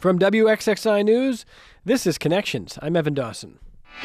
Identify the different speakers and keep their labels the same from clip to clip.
Speaker 1: From WXXI News, this is Connections. I'm Evan Dawson.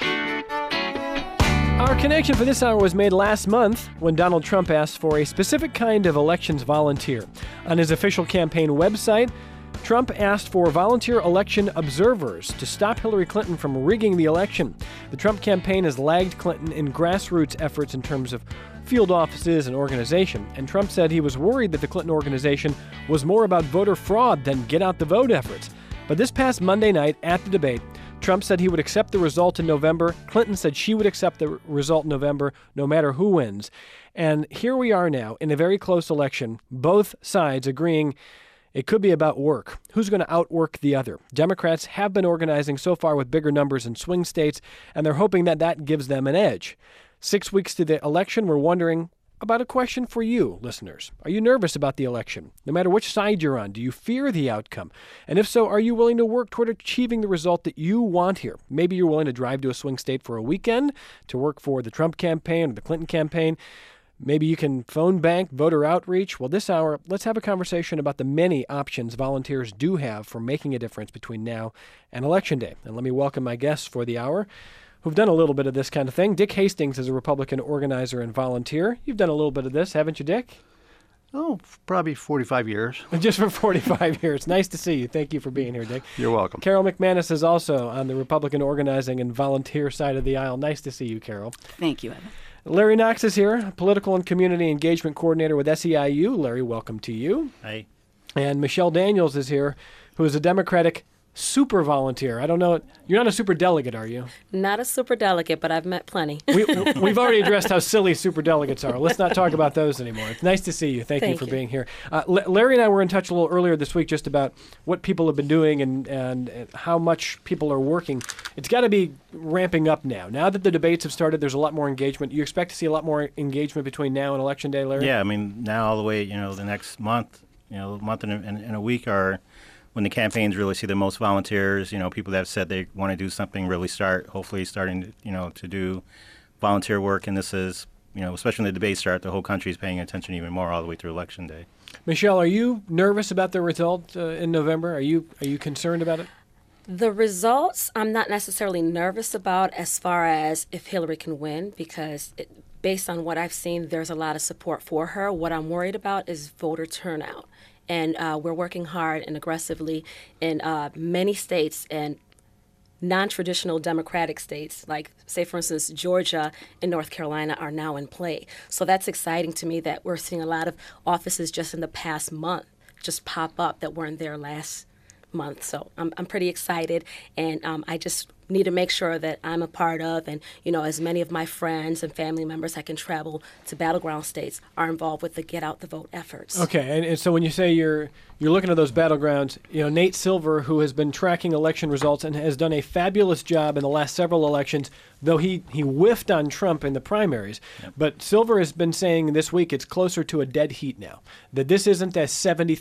Speaker 1: Our connection for this hour was made last month when Donald Trump asked for a specific kind of elections volunteer. On his official campaign website, Trump asked for volunteer election observers to stop Hillary Clinton from rigging the election. The Trump campaign has lagged Clinton in grassroots efforts in terms of field offices and organization, and Trump said he was worried that the Clinton organization was more about voter fraud than get-out-the-vote efforts. But this past Monday night at the debate, Trump said he would accept the result in November. Clinton said she would accept the result in November no matter who wins. And here we are now in a very close election, both sides agreeing it could be about work. Who's going to outwork the other? Democrats have been organizing so far with bigger numbers in swing states, and they're hoping that that gives them an edge. 6 weeks to the election, we're wondering about a question for you, listeners. Are you nervous about the election? No matter which side you're on, do you fear the outcome? And if so, are you willing to work toward achieving the result that you want here? Maybe you're willing to drive to a swing state for a weekend to work for the Trump campaign or the Clinton campaign. Maybe you can phone bank, voter outreach. Well, this hour, let's have a conversation about the many options volunteers do have for making a difference between now and Election Day. And let me welcome my guests for the hour who've done a little bit of this kind of thing. Dick Hastings is a Republican organizer and volunteer. You've done a little bit of this, haven't you, Dick?
Speaker 2: Oh, probably 45 years.
Speaker 1: Just for 45 years. Nice to see you. Thank you for being here, Dick.
Speaker 2: You're welcome.
Speaker 1: Carol McManus is also on the Republican organizing and volunteer side of the aisle. Nice to see you, Carol.
Speaker 3: Thank you, Evan.
Speaker 1: Larry Knox is here, political and community engagement coordinator with SEIU. Larry, welcome to you.
Speaker 2: Hi.
Speaker 1: And Michelle Daniels is here, who is a Democratic super volunteer. I don't know. You're not a super delegate, are you?
Speaker 3: Not a super delegate, but I've met plenty.
Speaker 1: We've already addressed how silly super delegates are. Let's not talk about those anymore. It's nice to see you. Thank you for being here. Larry and I were in touch a little earlier this week just about what people have been doing and how much people are working. It's got to be ramping up now. Now that the debates have started, there's a lot more engagement. You expect to see a lot more engagement between now and Election Day, Larry?
Speaker 4: Yeah, I mean, now all the way, the next month, month and a week are when the campaigns really see the most volunteers, people that have said they want to do something really hopefully starting, to do volunteer work. And this is, especially when the debates start, the whole country is paying attention even more all the way through Election Day.
Speaker 1: Michelle, are you nervous about the result in November? Are you concerned about it?
Speaker 3: The results, I'm not necessarily nervous about as far as if Hillary can win, because based on what I've seen, there's a lot of support for her. What I'm worried about is voter turnout. And we're working hard and aggressively in many states and non-traditional Democratic states, like, say, for instance, Georgia and North Carolina are now in play. So that's exciting to me that we're seeing a lot of offices just in the past month just pop up that weren't there last month. So I'm pretty excited, and I just need to make sure that I'm a part of, and as many of my friends and family members that can travel to battleground states are involved with the Get Out the Vote efforts.
Speaker 1: Okay, and so when you say you're looking at those battlegrounds, Nate Silver, who has been tracking election results and has done a fabulous job in the last several elections, though he whiffed on Trump in the primaries. Yep. But Silver has been saying this week it's closer to a dead heat now, that this isn't a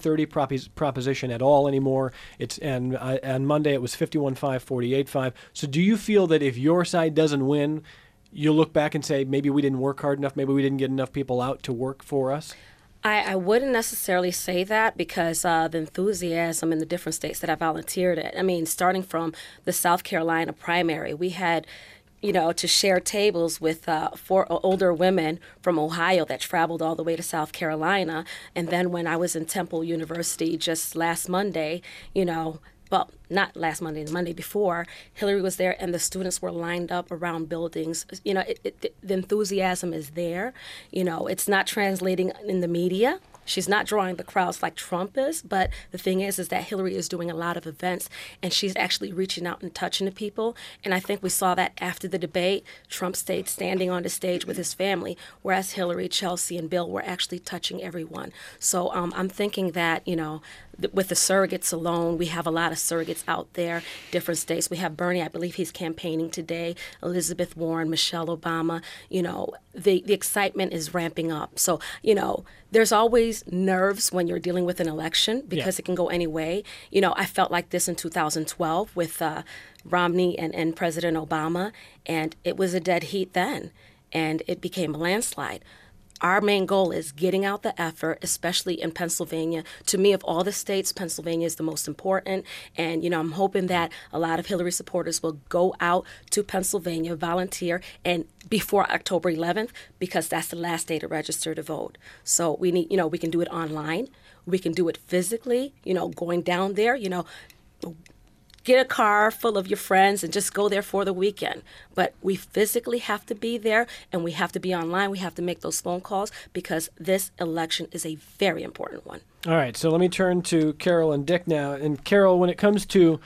Speaker 1: 70-30 proposition at all anymore. And on Monday it was 51-5, 48-5. So do you feel that if your side doesn't win, you'll look back and say, maybe we didn't work hard enough, maybe we didn't get enough people out to work for us?
Speaker 3: I wouldn't necessarily say that, because the enthusiasm in the different states that I volunteered at, I mean, starting from the South Carolina primary, we had to share tables with 4 older women from Ohio that traveled all the way to South Carolina. And then when I was in Temple University just last Monday, well, not last Monday, the Monday before, Hillary was there and the students were lined up around buildings. The enthusiasm is there. It's not translating in the media. She's not drawing the crowds like Trump is, but the thing is that Hillary is doing a lot of events, and she's actually reaching out and touching the people. And I think we saw that after the debate. Trump stayed standing on the stage with his family, whereas Hillary, Chelsea, and Bill were actually touching everyone. So I'm thinking that, with the surrogates alone, we have a lot of surrogates out there, different states. We have Bernie, I believe he's campaigning today, Elizabeth Warren, Michelle Obama. The excitement is ramping up. So, there's always nerves when you're dealing with an election because it can go any way. I felt like this in 2012 with Romney and President Obama, and it was a dead heat then, and it became a landslide. our main goal is getting out the effort, especially in Pennsylvania. To me, of all the states, Pennsylvania is the most important. And, I'm hoping that a lot of Hillary supporters will go out to Pennsylvania, volunteer, and before October 11th, because that's the last day to register to vote. So we need, we can do it online. We can do it physically, going down there, get a car full of your friends and just go there for the weekend. But we physically have to be there, and we have to be online. We have to make those phone calls because this election is a very important one.
Speaker 1: All right, so let me turn to Carol and Dick now. And Carol, when it comes to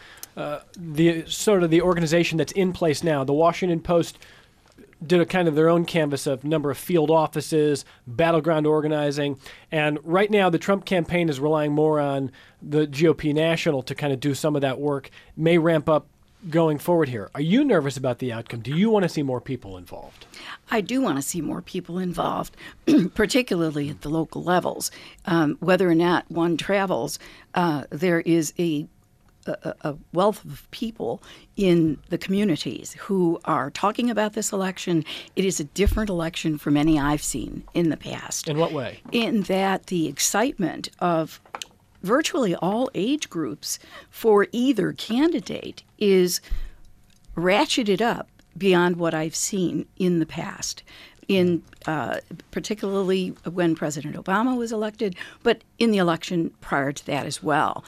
Speaker 1: the organization that's in place now, the Washington Post did a kind of their own canvas of number of field offices, battleground organizing, and right now the Trump campaign is relying more on the GOP National to kind of do some of that work. May ramp up going forward here. Are you nervous about the outcome? Do you want to see more people involved?
Speaker 5: I do want to see more people involved, particularly at the local levels. Whether or not one travels, there is a wealth of people in the communities who are talking about this election. It is a different election from any I've seen in the past.
Speaker 1: In what way?
Speaker 5: In that the excitement of virtually all age groups for either candidate is ratcheted up beyond what I've seen in the past. In particularly when President Obama was elected, but in the election prior to that as well.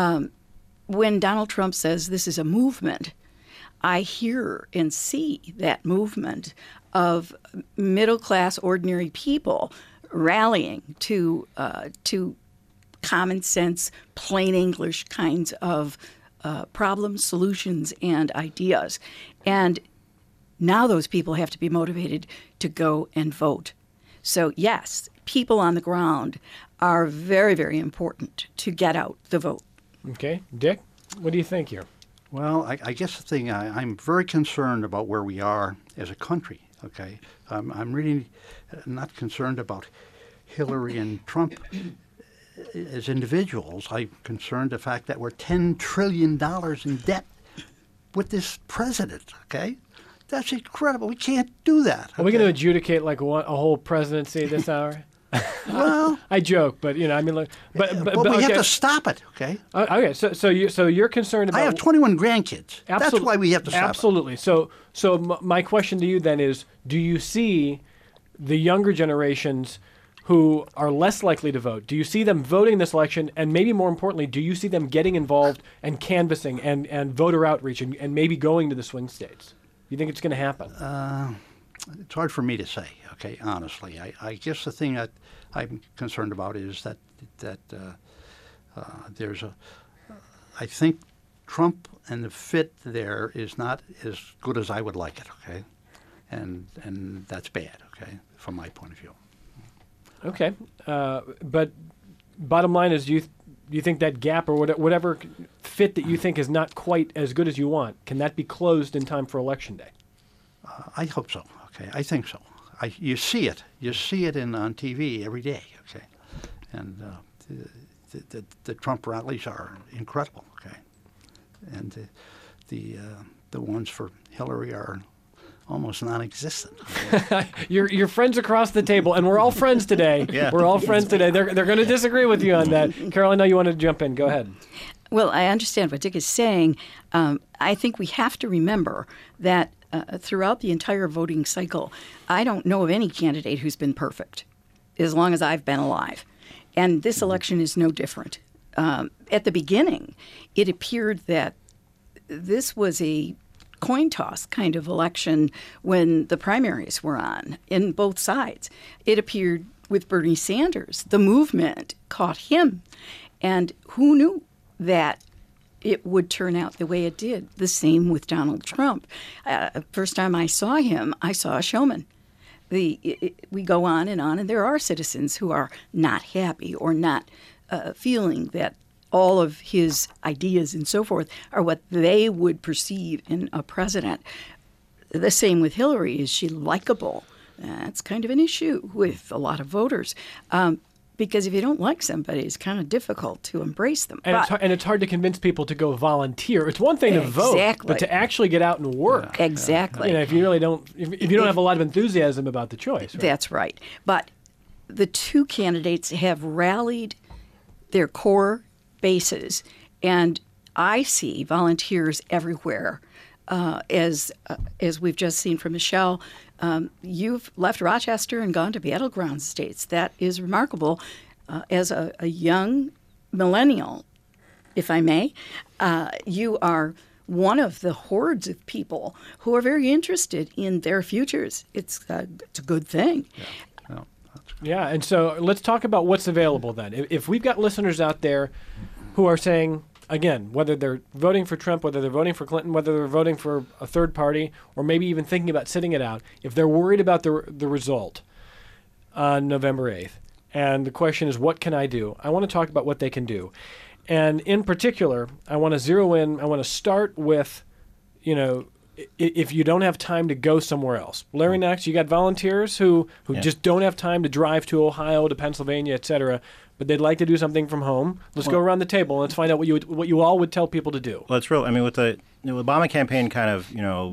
Speaker 5: When Donald Trump says this is a movement, I hear and see that movement of middle-class, ordinary people rallying to common sense, plain English kinds of problems, solutions, and ideas. And now those people have to be motivated to go and vote. So yes, people on the ground are very, very important to get out the vote.
Speaker 1: Okay. Dick, what do you think here?
Speaker 2: Well, I guess the thing, I'm very concerned about where we are as a country, okay? I'm really not concerned about Hillary and Trump as individuals. I'm concerned the fact that we're $10 trillion in debt with this president, okay? That's incredible. We can't do that.
Speaker 1: Are we going to adjudicate like a whole presidency this hour?
Speaker 2: Well,
Speaker 1: I joke, but but
Speaker 2: we
Speaker 1: okay.
Speaker 2: have to stop it, okay?
Speaker 1: Okay, so you're concerned about.
Speaker 2: I have 21 grandkids. That's why we have to stop
Speaker 1: Absolutely.
Speaker 2: it.
Speaker 1: So my question to you then is: do you see the younger generations who are less likely to vote? Do you see them voting this election, and maybe more importantly, do you see them getting involved and canvassing and voter outreach and maybe going to the swing states? You think it's going to happen?
Speaker 2: It's hard for me to say, okay, honestly. I guess the thing that I'm concerned about is that there's I think Trump and the fit there is not as good as I would like it, okay? And that's bad, okay, from my point of view.
Speaker 1: Okay. But bottom line is, do you think that gap or whatever fit that you think is not quite as good as you want, can that be closed in time for Election Day?
Speaker 2: I hope so. Okay, I think so. You see it. You see it on TV every day. Okay, and the Trump rallies are incredible. Okay, and the ones for Hillary are almost non-existent. Okay?
Speaker 1: Your friends across the table, and we're all friends today.
Speaker 4: Yeah.
Speaker 1: We're all friends today. They're going to disagree with you on that. Carol, I know you wanted to jump in. Go ahead.
Speaker 5: Well, I understand what Dick is saying. I think we have to remember that throughout the entire voting cycle, I don't know of any candidate who's been perfect as long as I've been alive. And this election is no different. At the beginning, it appeared that this was a coin toss kind of election when the primaries were on in both sides. It appeared with Bernie Sanders. The movement caught him. And who knew that it would turn out the way it did? The same with Donald Trump. First time I saw him, I saw a showman. We go on, and there are citizens who are not happy or not feeling that all of his ideas and so forth are what they would perceive in a president. The same with Hillary. Is she likable? That's kind of an issue with a lot of voters. Because if you don't like somebody, it's kind of difficult to embrace them.
Speaker 1: And it's hard to convince people to go volunteer. It's one thing to vote, but to actually get out and work.
Speaker 5: Exactly.
Speaker 1: If you really don't, if you don't have a lot of enthusiasm about the choice. Right?
Speaker 5: That's right. But the two candidates have rallied their core bases, and I see volunteers everywhere. As we've just seen from Michelle, you've left Rochester and gone to battleground states. That is remarkable. As a young millennial, if I may, you are one of the hordes of people who are very interested in their futures. It's a good thing.
Speaker 1: Yeah, and so let's talk about what's available then. If we've got listeners out there who are saying, again, whether they're voting for Trump, whether they're voting for Clinton, whether they're voting for a third party, or maybe even thinking about sitting it out, if they're worried about the result on November 8th, and the question is, what can I do? I want to talk about what they can do. And in particular, I want to zero in, I want to start with, if you don't have time to go somewhere else. Larry Knox, you got volunteers who just don't have time to drive to Ohio, to Pennsylvania, et cetera, but they'd like to do something from home. Let's go around the table and let's find out what you all would tell people to do.
Speaker 4: Well, it's real. I mean, with the Obama campaign kind of,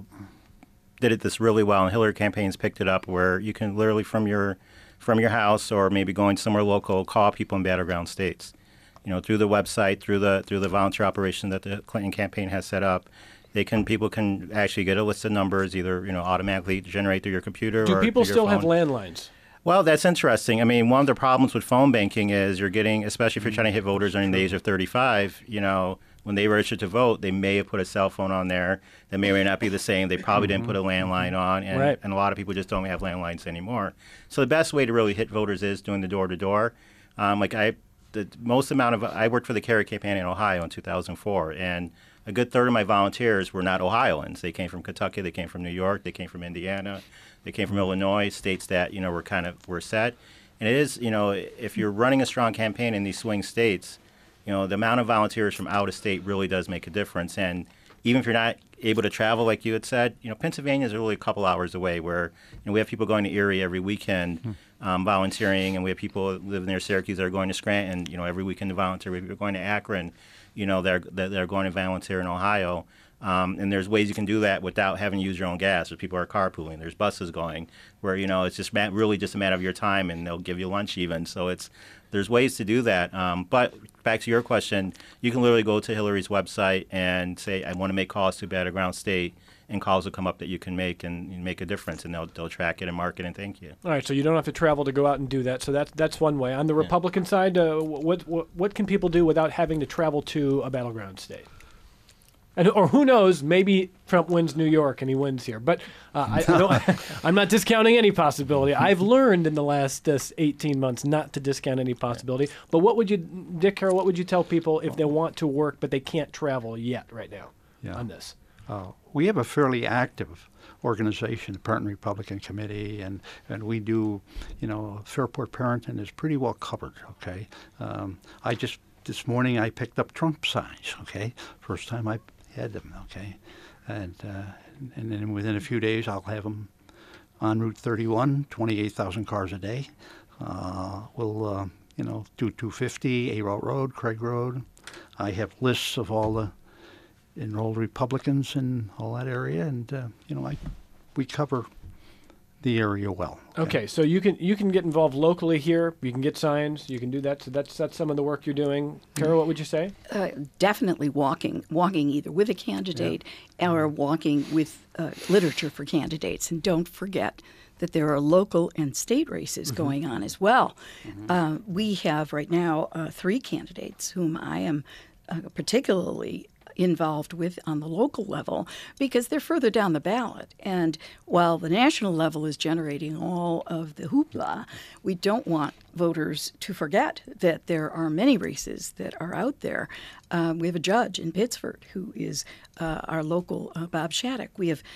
Speaker 4: did this really well, and Hillary campaign's picked it up where you can literally from your house or maybe going somewhere local, call people in battleground states. Through the website, through the volunteer operation that the Clinton campaign has set up, people can actually get a list of numbers, either automatically generate through your computer.
Speaker 1: Do
Speaker 4: or
Speaker 1: people
Speaker 4: through your
Speaker 1: still have
Speaker 4: phone.
Speaker 1: landlines?
Speaker 4: Well, that's interesting. I mean, one of the problems with phone banking is you're getting, especially if you're trying to hit voters under the age of 35, when they register to vote, they may have put a cell phone on there that may or may not be the same. They probably didn't put a landline on, and,
Speaker 1: Right.
Speaker 4: and a lot of people just don't have landlines anymore. So the best way to really hit voters is doing the door-to-door. I worked for the Kerry campaign in Ohio in 2004, and a good third of my volunteers were not Ohioans. They came from Kentucky, they came from New York, they came from Indiana, they came from Illinois, states that were set. And it is, if you're running a strong campaign in these swing states, the amount of volunteers from out of state really does make a difference. And even if you're not able to travel, like you had said, Pennsylvania is really a couple hours away. Where we have people going to Erie every weekend. Volunteering, and we have people that live near Syracuse that are going to Scranton, every weekend to volunteer. We're going to Akron, they're going to volunteer in Ohio. And there's ways you can do that without having to use your own gas. Or people are carpooling. There's buses going where, it's just really just a matter of your time, and they'll give you lunch even. So there's ways to do that. But back to your question, you can literally go to Hillary's website and say, I want to make calls to battleground state, and calls will come up that you can make and make a difference, and they'll track it and mark it and thank you.
Speaker 1: All right, so you don't have to travel to go out and do that. So that's one way. On the Republican side, what can people do without having to travel to a battleground state? Or who knows, maybe Trump wins New York and he wins here. But I'm not discounting any possibility. I've learned in the last 18 months not to discount any possibility. But Dick Carroll, what would you tell people if they want to work but they can't travel yet right now on this?
Speaker 2: We have a fairly active organization, the Parent Republican Committee, and we do, Fairport Parenton is pretty well covered, okay? This morning I picked up Trump signs, okay? First time I had them, okay? And then within a few days I'll have them on Route 31, 28,000 cars a day. We'll, do 250, A Route Road, Craig Road. I have lists of all the enrolled Republicans in all that area, and we cover the area well.
Speaker 1: Okay, so you can get involved locally here. You can get signs. You can do that. So that's some of the work you're doing. Carol, what would you say?
Speaker 5: Definitely walking either with a candidate or walking with literature for candidates. And don't forget that there are local and state races going on as well. We have right now 3 candidates whom I am particularly involved with on the local level because they're further down the ballot. And while the national level is generating all of the hoopla, we don't want voters to forget that there are many races that are out there. We have a judge in Pittsford who is our local Bob Shattuck. We have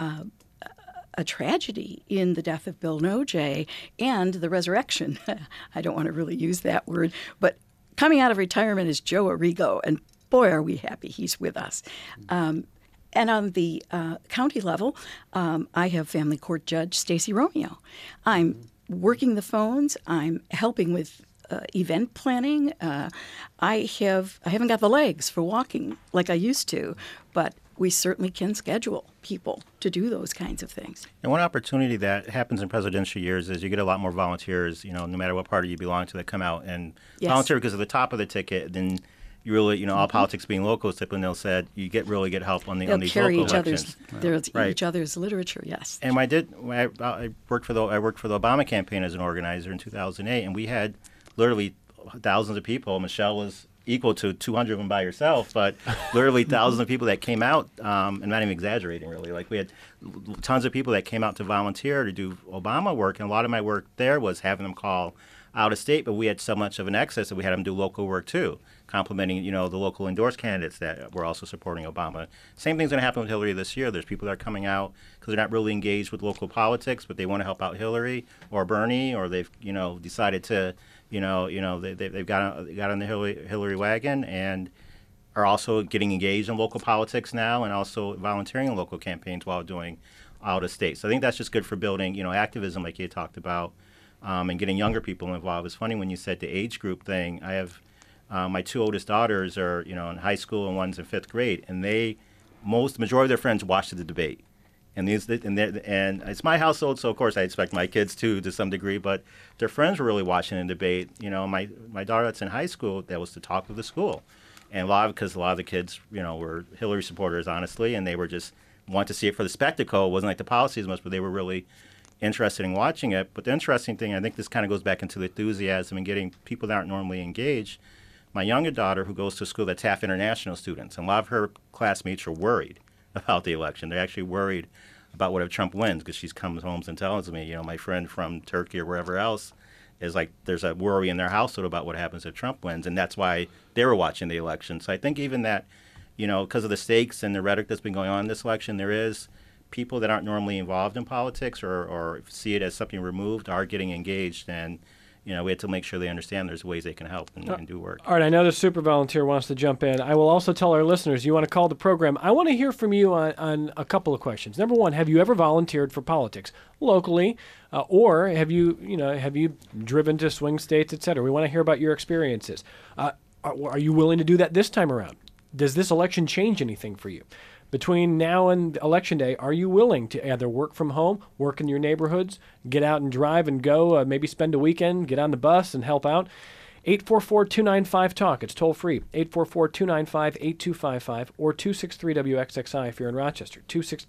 Speaker 5: a tragedy in the death of Bill Noje and the resurrection. I don't want to really use that word, but coming out of retirement is Joe Arrigo, and boy, are we happy he's with us. And on the county level, I have Family Court Judge Stacey Romeo. I'm working the phones. I'm helping with event planning. I haven't got the legs for walking like I used to, but we certainly can schedule people to do those kinds of things.
Speaker 4: And one opportunity that happens in presidential years is you get a lot more volunteers, no matter what party you belong to, that come out and volunteer because at the top of the ticket, then you really, all politics being local, as Neil said, you really get help on these
Speaker 5: carry
Speaker 4: local
Speaker 5: each
Speaker 4: elections.
Speaker 5: each other's literature, yes.
Speaker 4: And I worked for the Obama campaign as an organizer in 2008, and we had literally thousands of people. Michelle was equal to 200 of them by herself, but literally thousands of people that came out. I'm not even exaggerating, really. Like we had tons of people that came out to volunteer to do Obama work, and a lot of my work there was having them call out of state, but we had so much of an excess that we had them do local work too, complementing, the local endorsed candidates that were also supporting Obama. Same thing's going to happen with Hillary this year. There's people that are coming out because they're not really engaged with local politics, but they want to help out Hillary or Bernie, or they've, decided to, they've got on the Hillary wagon and are also getting engaged in local politics now and also volunteering in local campaigns while doing out of state. So I think that's just good for building, activism like you talked about, and getting younger people involved. It's funny when you said the age group thing. I have my two oldest daughters are, in high school and one's in 5th grade, and majority of their friends watch the debate. And it's my household, so of course I expect my kids to some degree, but their friends were really watching the debate. My daughter that's in high school, that was the talk of the school. And because a lot of the kids, were Hillary supporters, honestly, and they were just want to see it for the spectacle. It wasn't like the policy as much, but they were really interested in watching it. But the interesting thing, I think this kind of goes back into the enthusiasm and getting people that aren't normally engaged. My younger daughter, who goes to a school that's half international students, and a lot of her classmates are worried about the election. They're actually worried about what if Trump wins, because she comes home and tells me, my friend from Turkey or wherever else is like, there's a worry in their household about what happens if Trump wins, and that's why they were watching the election. So I think even that, because of the stakes and the rhetoric that's been going on in this election, there is people that aren't normally involved in politics or see it as something removed are getting engaged, and we have to make sure they understand there's ways they can help and do work.
Speaker 1: All right, I know the super volunteer wants to jump in. I will also tell our listeners, you want to call the program. I want to hear from you on a couple of questions. Number one, have you ever volunteered for politics locally, or have you driven to swing states, et cetera? We want to hear about your experiences. Are you willing to do that this time around? Does this election change anything for you? Between now and Election Day, are you willing to either work from home, work in your neighborhoods, get out and drive and go, maybe spend a weekend, get on the bus and help out? 844-295-TALK. It's toll free. 844-295-8255 or 263-WXXI if you're in Rochester.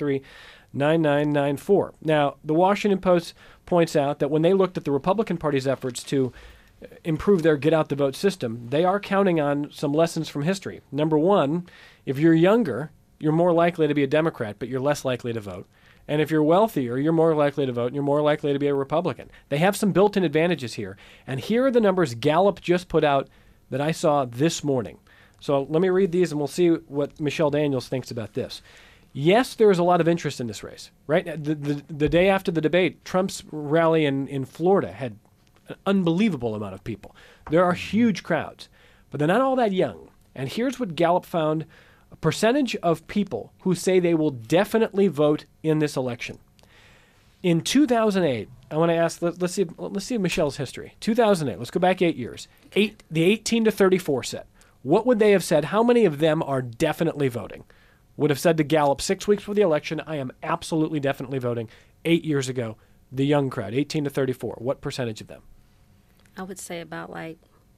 Speaker 1: 263-9994. Now, the Washington Post points out that when they looked at the Republican Party's efforts to improve their get-out-the-vote system, they are counting on some lessons from history. Number one, if you're younger, you're more likely to be a Democrat, but you're less likely to vote. And if you're wealthier, you're more likely to vote, and you're more likely to be a Republican. They have some built-in advantages here. And here are the numbers Gallup just put out that I saw this morning. So let me read these, and we'll see what Michelle Daniels thinks about this. Yes, there is a lot of interest in this race, right? The day after the debate, Trump's rally in Florida had an unbelievable amount of people. There are huge crowds, but they're not all that young. And here's what Gallup found: a percentage of people who say they will definitely vote in this election. In 2008, I want to ask, let's see Michelle's history. 2008, let's go back 8 years. The 18 to 34 set. What would they have said? How many of them are definitely voting? Would have said to Gallup 6 weeks before the election, I am absolutely definitely voting. 8 years ago, the young crowd, 18 to 34. What percentage of them?
Speaker 3: I would say about like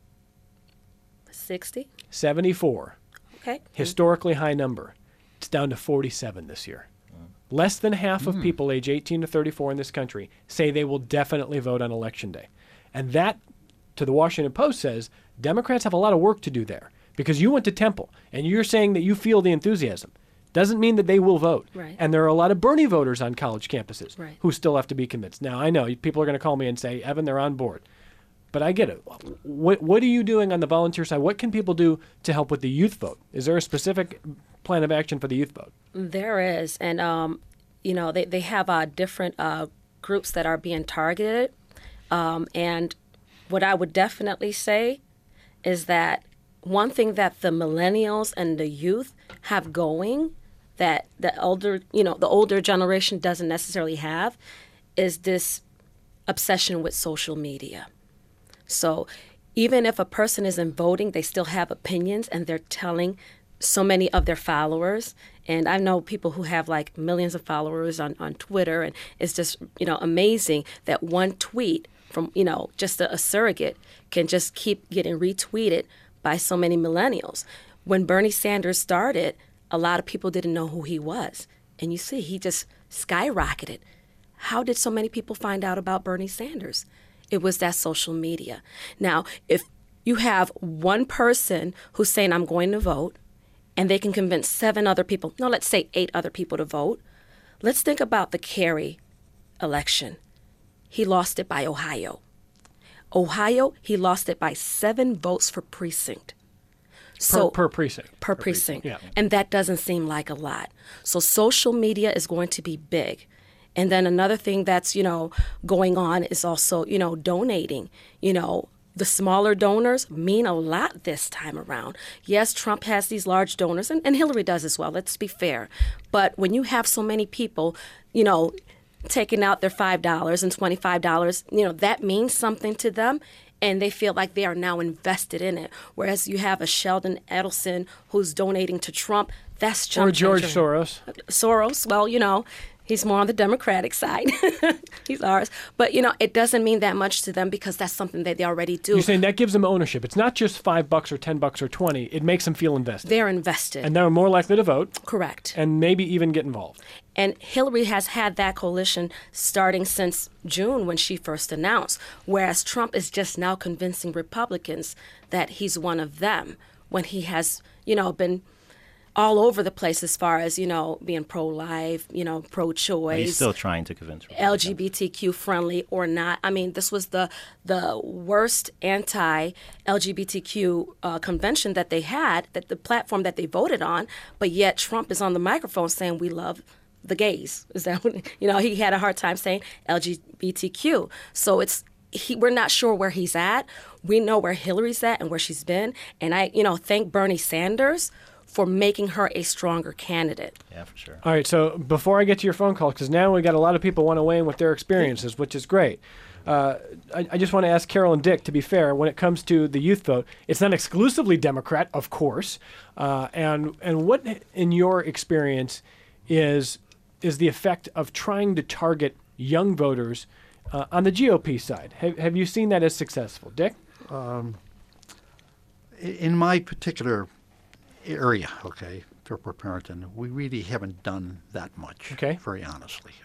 Speaker 3: 60.
Speaker 1: 74.
Speaker 3: Okay.
Speaker 1: Historically high number. It's down to 47 this year. Less than half of people age 18 to 34 in this country say they will definitely vote on Election Day. And that, to the Washington Post, says Democrats have a lot of work to do there, because you went to Temple and you're saying that you feel the enthusiasm. Doesn't mean that they will vote.
Speaker 3: Right.
Speaker 1: And there are a lot of Bernie voters on college campuses
Speaker 3: Right.
Speaker 1: who still have to be convinced. Now, I know people are going to call me and say, Evan, they're on board. But I get it. What are you doing on the volunteer side? What can people do to help with the youth vote? Is there a specific plan of action for the youth vote?
Speaker 3: There is. And, they have different groups that are being targeted. And what I would definitely say is that one thing that the millennials and the youth have going that the older generation doesn't necessarily have is this obsession with social media. So even if a person isn't voting, they still have opinions and they're telling so many of their followers. And I know people who have like millions of followers on Twitter, and it's just, amazing that one tweet from, just a surrogate can just keep getting retweeted by so many millennials. When Bernie Sanders started, a lot of people didn't know who he was. And you see, he just skyrocketed. How did so many people find out about Bernie Sanders? It was that social media. Now, if you have one person who's saying, I'm going to vote, and they can convince 7 other people, no, let's say 8 other people to vote. Let's think about the Kerry election. He lost it by Ohio. Ohio, he lost it by 7 votes per precinct. So
Speaker 1: per precinct.
Speaker 3: Per precinct.
Speaker 1: Yeah.
Speaker 3: And that doesn't seem like a lot. So social media is going to be big. And then another thing that's, going on is also, donating. The smaller donors mean a lot this time around. Yes, Trump has these large donors, and Hillary does as well, let's be fair. But when you have so many people, taking out their $5 and $25, that means something to them. And they feel like they are now invested in it. Whereas you have a Sheldon Adelson who's donating to Trump, that's jump
Speaker 1: Or George
Speaker 3: changer.
Speaker 1: Soros.
Speaker 3: Well, he's more on the Democratic side. He's ours. But, it doesn't mean that much to them because that's something that they already do.
Speaker 1: You're saying that gives them ownership. It's not just $5 or $10 or 20. It makes them feel invested.
Speaker 3: They're invested.
Speaker 1: And they're more likely to vote.
Speaker 3: Correct.
Speaker 1: And maybe even get involved.
Speaker 3: And Hillary has had that coalition starting since June when she first announced, whereas Trump is just now convincing Republicans that he's one of them when he has, been all over the place as far as, being pro-life, pro-choice.
Speaker 4: He's still trying to convince Republicans.
Speaker 3: LGBTQ friendly or not. I mean, this was the worst anti-LGBTQ convention that they had, that the platform that they voted on, but yet Trump is on the microphone saying we love the gays. Is that what, he had a hard time saying LGBTQ. So we're not sure where he's at. We know where Hillary's at and where she's been. And I, thank Bernie Sanders for making her a stronger candidate.
Speaker 4: Yeah, for sure.
Speaker 1: All right, so before I get to your phone call, because now we got a lot of people want to weigh in with their experiences, which is great. I just want to ask Carol and Dick, to be fair, when it comes to the youth vote, it's not exclusively Democrat, of course. And what, in your experience, is the effect of trying to target young voters on the GOP side? Have you seen that as successful? Dick?
Speaker 2: In my particular area, Fairport Pemberton, we really haven't done that much, very honestly,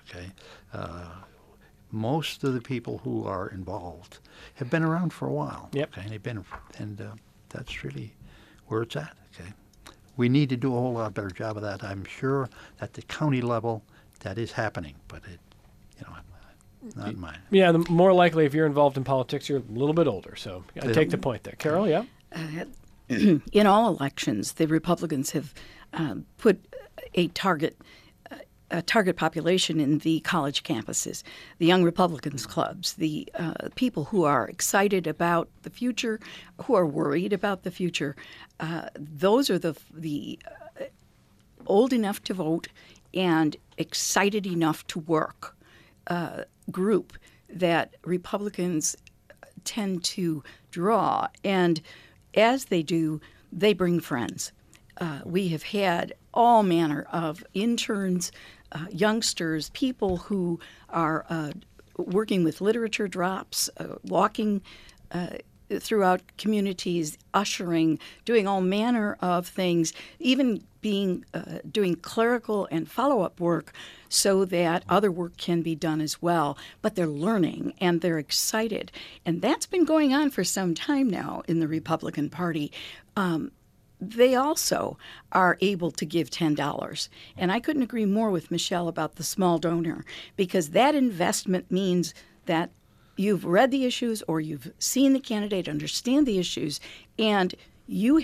Speaker 2: most of the people who are involved have been around for a while, and they've been, and that's really where it's at, We need to do a whole lot better job of that. I'm sure at the county level that is happening, but not mine.
Speaker 1: Yeah, the more likely if you're involved in politics, you're a little bit older, so I take the point there. Carol, yeah?
Speaker 5: In all elections, the Republicans have put a target population in the college campuses, the Young Republicans clubs, the people who are excited about the future, who are worried about the future. Those are the old enough to vote and excited enough to work group that Republicans tend to draw. And as they do, they bring friends. We have had all manner of interns, youngsters, people who are working with literature drops, walking throughout communities, ushering, doing all manner of things, even doing clerical and follow-up work so that other work can be done as well. But they're learning and they're excited. And that's been going on for some time now in the Republican Party. They also are able to give $10. And I couldn't agree more with Michelle about the small donor, because that investment means that you've read the issues or you've seen the candidate, understand the issues, and you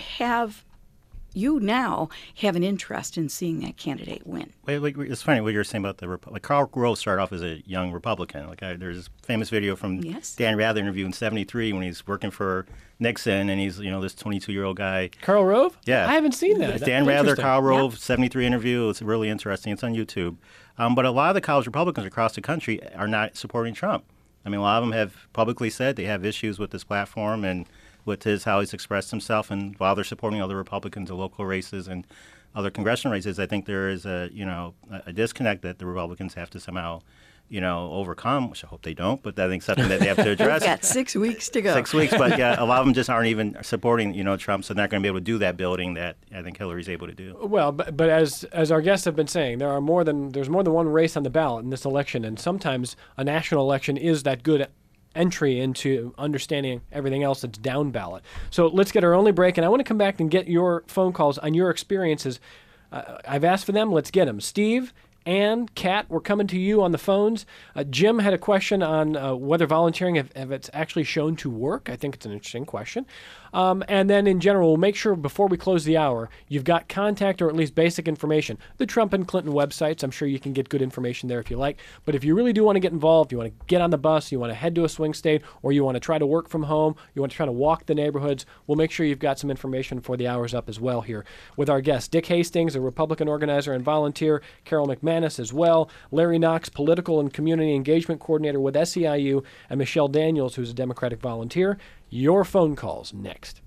Speaker 5: now have an interest in seeing that candidate win.
Speaker 4: It's funny what you're saying about Karl Rove started off as a young Republican. There's a famous video from Dan Rather interview in '73 when he's working for Nixon, and he's this 22-year-old guy.
Speaker 1: Karl Rove?
Speaker 4: Yeah,
Speaker 1: I haven't seen that.
Speaker 4: Dan Rather, Karl Rove, '73 interview. It's really interesting. It's on YouTube. But a lot of the college Republicans across the country are not supporting Trump. I mean, a lot of them have publicly said they have issues with this platform, and with how he's expressed himself, and while they're supporting other Republicans in local races and other congressional races, I think there is a disconnect that the Republicans have to somehow overcome, which I hope they don't, but I think something that they have to address.
Speaker 5: We've got 6 weeks to go.
Speaker 4: 6 weeks, but yeah, a lot of them just aren't even supporting, Trump, so they're not going to be able to do that building that I think Hillary's able to do.
Speaker 1: Well, but as our guests have been saying, there's more than one race on the ballot in this election, and sometimes a national election is that good entry into understanding everything else that's down ballot. So let's get our only break, and I want to come back and get your phone calls on your experiences. I've asked for them. Let's get them. Steve and Kat, we're coming to you on the phones. Jim had a question on whether volunteering, if it's actually shown to work. I think it's an interesting question. And then in general, we'll make sure before we close the hour, you've got contact or at least basic information. The Trump and Clinton websites, I'm sure you can get good information there if you like. But if you really do want to get involved, you want to get on the bus, you want to head to a swing state, or you want to try to work from home, you want to try to walk the neighborhoods, we'll make sure you've got some information for the hours up as well here with our guests. Dick Hastings, a Republican organizer and volunteer, Carol McManus as well, Larry Knox, political and community engagement coordinator with SEIU, and Michelle Daniels, who's a Democratic volunteer. Your phone calls next.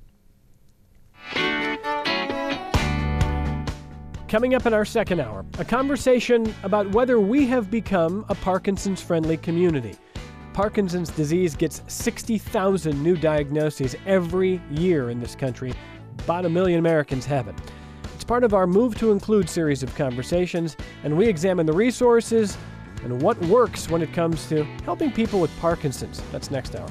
Speaker 1: Coming up in our second hour, a conversation about whether we have become a Parkinson's-friendly community. Parkinson's disease gets 60,000 new diagnoses every year in this country. About 1 million Americans have it. It's part of our Move to Include series of conversations, and we examine the resources and what works when it comes to helping people with Parkinson's. That's next hour.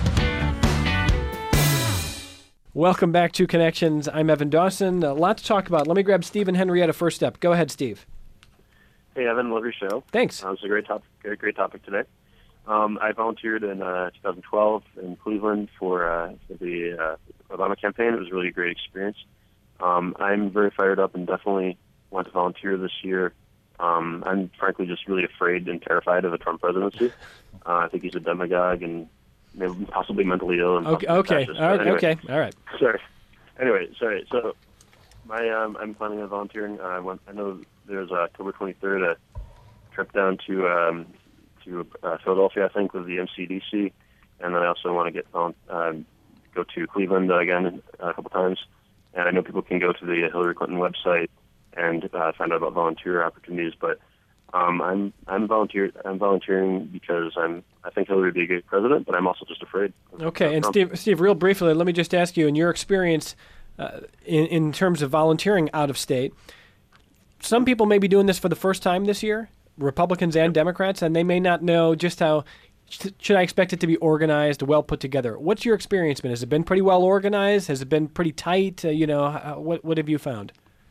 Speaker 1: Welcome back to Connections. I'm Evan Dawson. A lot to talk about. Let me grab Steve and Henrietta first up. Go ahead, Steve.
Speaker 6: Hey, Evan. Love your show.
Speaker 1: Thanks.
Speaker 6: It's a great topic today. I volunteered in 2012 in Cleveland for the Obama campaign. It was really a great experience. I'm very fired up and definitely want to volunteer this year. I'm frankly just really afraid and terrified of a Trump presidency. I think he's a demagogue and maybe possibly mentally ill. And
Speaker 1: Okay. All right.
Speaker 6: Sorry. Anyway, sorry. So, I'm planning on volunteering. I know there's October 23rd a trip down to Philadelphia, I think, with the MCDC, and then I also want to go to Cleveland again a couple times. And I know people can go to the Hillary Clinton website and find out about volunteer opportunities, but I'm volunteering because I think Hillary would be a good president, but I'm also just afraid.
Speaker 1: Okay, and Steve, real briefly, let me just ask you, in your experience in terms of volunteering out of state, some people may be doing this for the first time this year, Republicans and Democrats, and they may not know just how. Should I expect it to be organized, well put together? What's your experience been? Has it been pretty well organized? Has it been pretty tight? What have you found?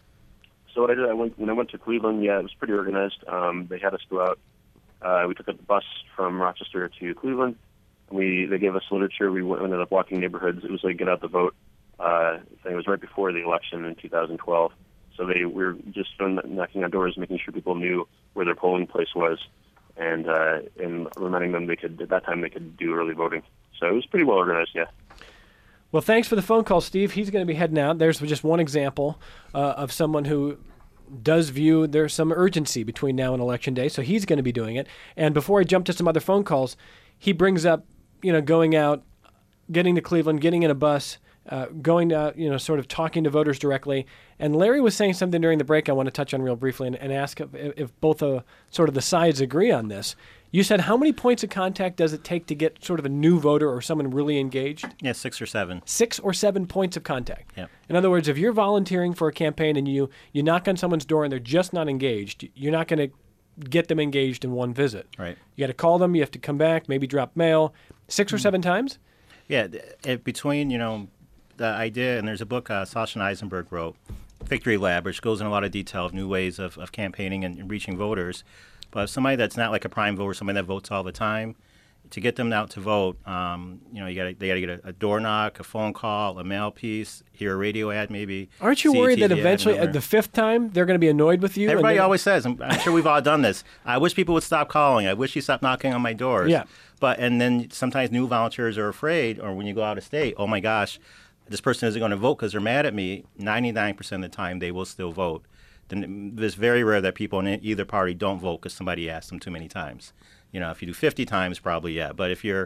Speaker 6: So what I did, when I went to Cleveland, it was pretty organized. They had us go out. We took a bus from Rochester to Cleveland. They gave us literature. We ended up walking neighborhoods. It was like get out the vote thing. It was right before the election in 2012. So we were just knocking on doors, making sure people knew where their polling place was, and reminding them at that time they could do early voting. So it was pretty well organized, yeah.
Speaker 1: Well, thanks for the phone call, Steve. He's going to be heading out. There's just one example of someone who does view there's some urgency between now and Election Day, so he's going to be doing it. And before I jump to some other phone calls, he brings up, going out, getting to Cleveland, getting in a bus, going to, sort of talking to voters directly. And Larry was saying something during the break I want to touch on real briefly and ask if both sort of the sides agree on this. You said how many points of contact does it take to get sort of a new voter or someone really engaged?
Speaker 4: Yeah, 6 or 7.
Speaker 1: 6 or 7 points of contact.
Speaker 4: Yep.
Speaker 1: In other words, if you're volunteering for a campaign and you knock on someone's door and they're just not engaged, you're not going to get them engaged in one visit.
Speaker 4: Right.
Speaker 1: You got to call them, you have to come back, maybe drop mail. 6 or 7 times?
Speaker 4: Yeah, between, the idea, and there's a book Sasha Eisenberg wrote, Victory Lab, which goes in a lot of detail of new ways of campaigning and reaching voters. But somebody that's not like a prime voter, somebody that votes all the time, to get them out to vote, they got to get a door knock, a phone call, a mail piece, hear a radio ad maybe.
Speaker 1: Aren't you worried that eventually at the 5th time they're going to be annoyed with you?
Speaker 4: Everybody always says, I'm sure we've all done this, I wish people would stop calling. I wish you stopped knocking on my doors.
Speaker 1: Yeah.
Speaker 4: And then sometimes new volunteers are afraid, or when you go out of state, oh my gosh, this person isn't going to vote because they're mad at me. 99% of the time they will still vote. Then it's very rare that people in either party don't vote because somebody asked them too many times. If you do 50 times, probably yeah. But if you're,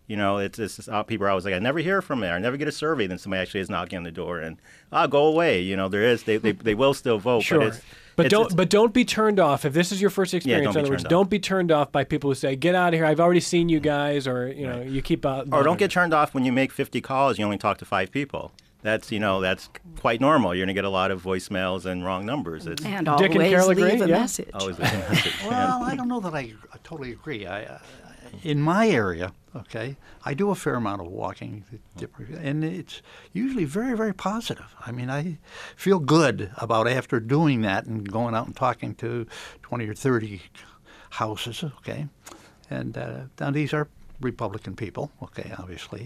Speaker 4: You know, it's people are always like, I never hear from there. I never get a survey. Then somebody actually is knocking on the door, and I'll go away. You know, they will still vote.
Speaker 1: Sure. But don't be turned off if this is your first experience. In other words, don't be turned off by people who say, "Get out of here! I've already seen you guys," or you keep out.
Speaker 4: Or don't get turned off when you make 50 calls. You only talk to 5 people. That's quite normal. You're going to get a lot of voicemails and wrong numbers.
Speaker 5: And
Speaker 1: Dick
Speaker 5: always
Speaker 1: and Carol
Speaker 5: leave
Speaker 1: agree?
Speaker 5: a
Speaker 1: Yeah.
Speaker 5: message.
Speaker 4: Always leave a message.
Speaker 2: Well, I don't know that I totally agree. In my area, okay, I do a fair amount of walking, and it's usually very, very positive. I mean, I feel good about after doing that and going out and talking to 20 or 30 houses, okay, and now these are Republican people, okay, obviously,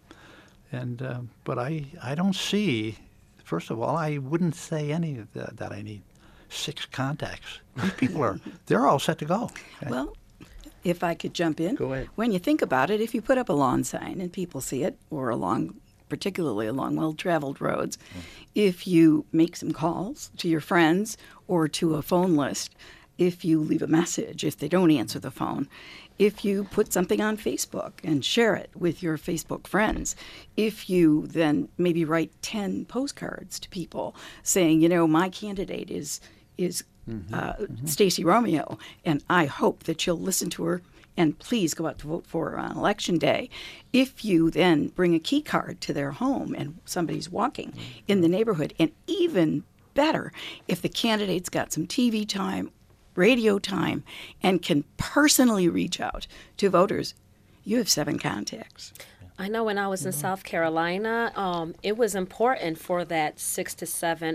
Speaker 2: but I don't see. First of all, I wouldn't say any of that I need 6 contacts. These people they're all set to go. Okay?
Speaker 5: Well, if I could jump in.
Speaker 2: Go ahead.
Speaker 5: When you think about it, if you put up a lawn sign and people see it, or particularly along well-traveled roads, if you make some calls to your friends or to a phone list, if you leave a message, if they don't answer the phone, if you put something on Facebook and share it with your Facebook friends, if you then maybe write 10 postcards to people saying, my candidate is Stacey Romeo, and I hope that you'll listen to her and please go out to vote for her on Election Day. If you then bring a key card to their home and somebody's walking in the neighborhood, and even better, if the candidate's got some TV time, radio time, and can personally reach out to voters, you have 7 contacts.
Speaker 3: I know when I was in South Carolina, it was important for that 6 to 7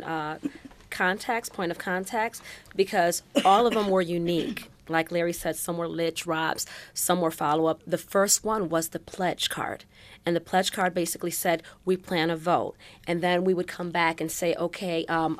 Speaker 3: point of contacts, because all of them were unique. Like Larry said, some were lit drops, some were follow-up. The first one was the pledge card. And the pledge card basically said, we plan a vote. And then we would come back and say, okay,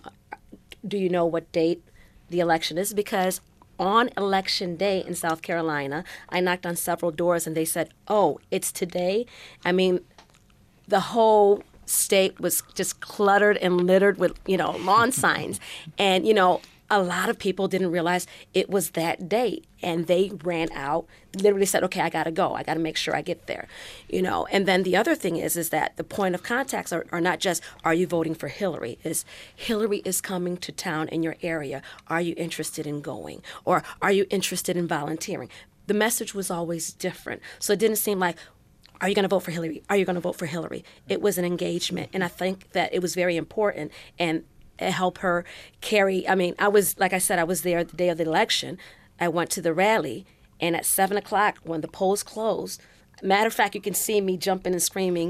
Speaker 3: do you know what date the election is? Because on Election Day in South Carolina, I knocked on several doors and they said, oh, it's today? I mean, the whole state was just cluttered and littered with, lawn signs. And, a lot of people didn't realize it was that date, and they ran out, literally said, okay, I got to go. I got to make sure I get there, And then the other thing is that the point of contacts are not just, are you voting for Hillary? Is Hillary is coming to town in your area. Are you interested in going? Or are you interested in volunteering? The message was always different. So it didn't seem like, are you going to vote for Hillary? Are you going to vote for Hillary? It was an engagement, and I think that it was very important, and it helped her carry. I mean, I was there the day of the election. I went to the rally, and at 7 o'clock when the polls closed, matter of fact, you can see me jumping and screaming,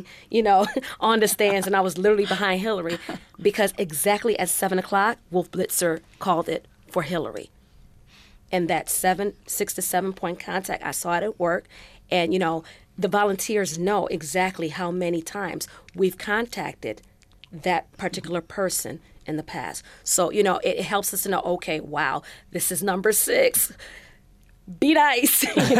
Speaker 3: on the stands, and I was literally behind Hillary, because exactly at 7 o'clock, Wolf Blitzer called it for Hillary. And that 6 to 7 point contact, I saw it at work, and, the volunteers know exactly how many times we've contacted that particular person in the past. So, it helps us to know, okay, wow, this is number 6. Be nice,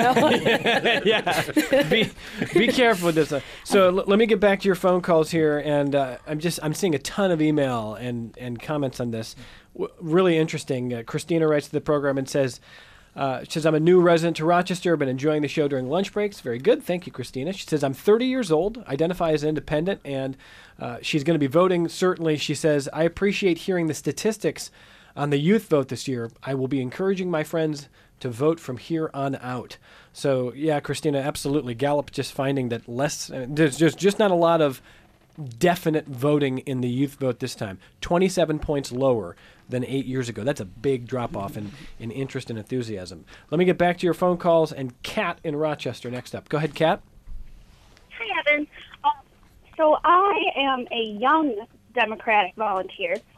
Speaker 1: Yeah. Be careful with this. So let me get back to your phone calls here, and I'm seeing a ton of email and comments on this. Really interesting. Christina writes to the program and says, I'm a new resident to Rochester, been enjoying the show during lunch breaks. Very good. Thank you, Christina. She says, I'm 30 years old, identify as independent, and she's going to be voting, certainly. She says, I appreciate hearing the statistics on the youth vote this year. I will be encouraging my friends to vote from here on out. So, yeah, Christina, absolutely. Gallup just finding that there's just not a lot of definite voting in the youth vote this time. 27 points lower than 8 years ago. That's a big drop-off in interest and enthusiasm. Let me get back to your phone calls, and Kat in Rochester next up. Go ahead, Kat.
Speaker 7: Hi, Evan. So I am a young Democratic volunteer, and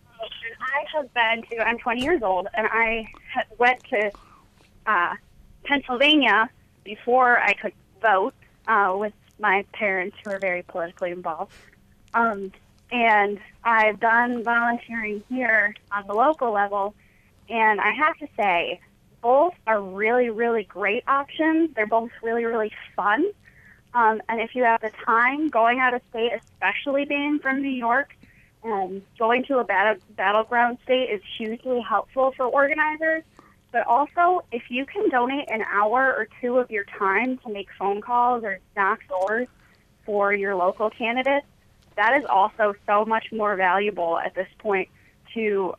Speaker 7: I'm 20 years old, and I went to Pennsylvania before I could vote with my parents, who are very politically involved. And I've done volunteering here on the local level, and I have to say, both are really, really great options. They're both really, really fun. And if you have the time, going out of state, especially being from New York, going to a battleground state is hugely helpful for organizers. But also, if you can donate an hour or two of your time to make phone calls or knock doors for your local candidates, that is also so much more valuable at this point to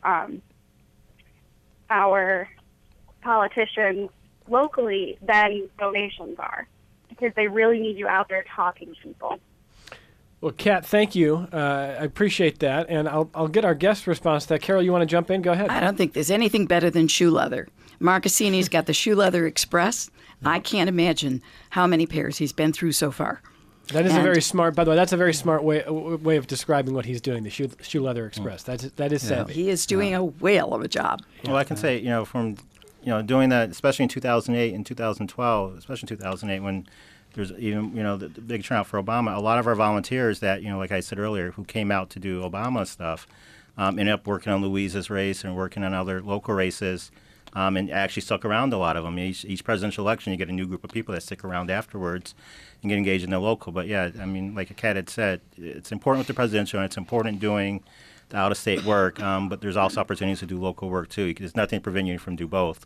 Speaker 7: our politicians locally than donations are, because they really need you out there talking to people.
Speaker 1: Well, Kat, thank you. I appreciate that, and I'll get our guest response to that. Carol, you want to jump in? Go ahead.
Speaker 5: I don't think there's anything better than shoe leather. Marcassini's got the Shoe Leather Express. I can't imagine how many pairs he's been through so far.
Speaker 1: That is a very smart. By the way, that's a very smart way of describing what he's doing. The Shoe Leather Express. That is savvy.
Speaker 5: He is doing a whale of a job.
Speaker 4: Well, I can say, from doing that, especially in 2008 and 2012, especially 2008 when there's even the big turnout for Obama. A lot of our volunteers that like I said earlier, who came out to do Obama stuff, ended up working on Louise's race and working on other local races. And actually stuck around, a lot of them. Each presidential election, you get a new group of people that stick around afterwards and get engaged in the local. But yeah, I mean, like Kat had said, it's important with the presidential, and it's important doing the out-of-state work. But there's also opportunities to do local work too. There's nothing preventing you from do both.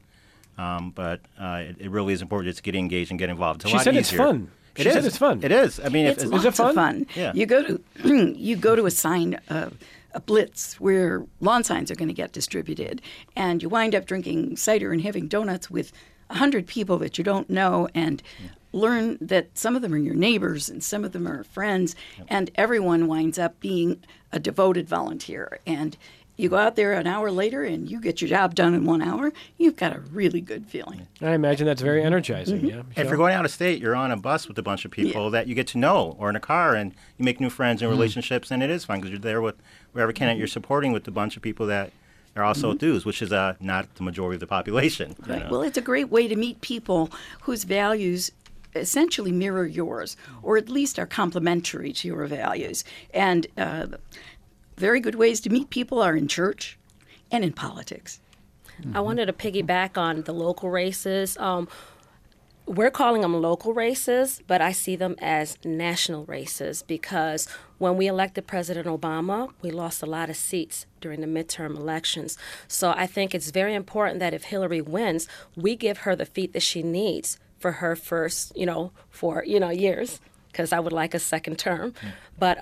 Speaker 4: But it really is important just to get engaged and get involved. It's a lot easier.
Speaker 1: It's fun. She said it's fun.
Speaker 4: It is. I mean,
Speaker 5: it's lots of fun.
Speaker 4: Yeah.
Speaker 5: You go to a sign. A blitz where lawn signs are going to get distributed, and you wind up drinking cider and having donuts with 100 people that you don't know, and learn that some of them are your neighbors and some of them are friends, and everyone winds up being a devoted volunteer. And you go out there an hour later and you get your job done in 1 hour, you've got a really good feeling.
Speaker 1: I imagine that's very energizing. Yeah.
Speaker 4: If you're going out of state, you're on a bus with a bunch of people that you get to know, or in a car, and you make new friends and relationships, and it is fun because you're there with wherever candidate you're supporting with a bunch of people that are also dues, which is not the majority of the population.
Speaker 5: Right. Well, it's a great way to meet people whose values essentially mirror yours, or at least are complementary to your values. And very good ways to meet people are in church and in politics.
Speaker 3: I wanted to piggyback on the local races. We're calling them local races, but I see them as national races because when we elected President Obama, we lost a lot of seats during the midterm elections. So I think it's very important that if Hillary wins, we give her the feet that she needs for her first, 4 years, because I would like a second term. But,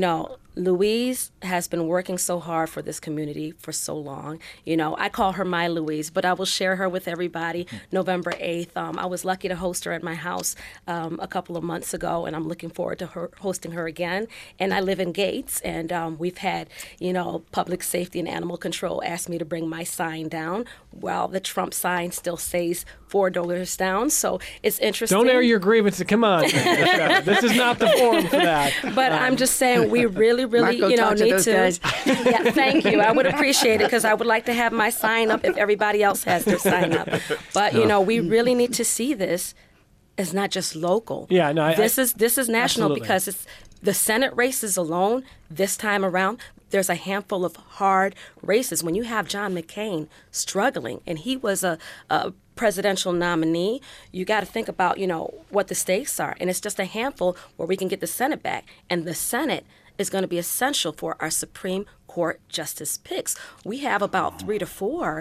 Speaker 3: Louise has been working so hard for this community for so long. I call her my Louise, but I will share her with everybody November 8th. I was lucky to host her at my house a couple of months ago, and I'm looking forward to her hosting her again. And I live in Gates, and we've had, Public Safety and Animal Control ask me to bring my sign down while the Trump sign still says $4 down. So it's interesting.
Speaker 1: Don't air your grievances. Come on. This is not the forum for that.
Speaker 3: But I'm just saying we really,
Speaker 5: Marco,
Speaker 3: need
Speaker 5: those
Speaker 3: to.
Speaker 5: Guys.
Speaker 3: Yeah, thank you. I would appreciate it because I would like to have my sign up if everybody else has their sign up. But we really need to see this as not just local.
Speaker 1: Yeah, no,
Speaker 3: this is national
Speaker 1: absolutely.
Speaker 3: because it's the Senate races alone this time around. There's a handful of hard races. When you have John McCain struggling, and he was a presidential nominee, you got to think about, what the stakes are. And it's just a handful where we can get the Senate back. And the Senate is going to be essential for our Supreme Court justice picks. We have about 3 to 4,